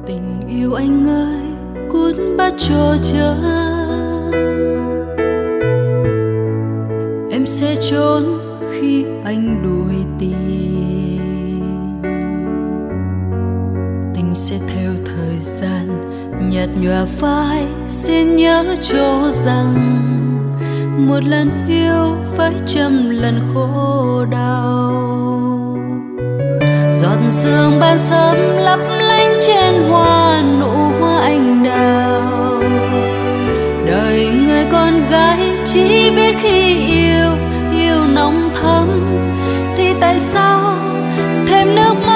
Tình yêu anh ơi, cút bắt cho chớ. Em sẽ trốn khi anh đuổi tìm. Tình sẽ theo thời gian nhạt nhòa phai, xin nhớ cho rằng một lần yêu phải trăm lần khổ đau. Giọt sương ban sớm lấp lánh trên hoa, nụ hoa anh đào. Đời người con gái chỉ biết khi yêu, yêu nồng thắm thì tại sao thêm nước mắt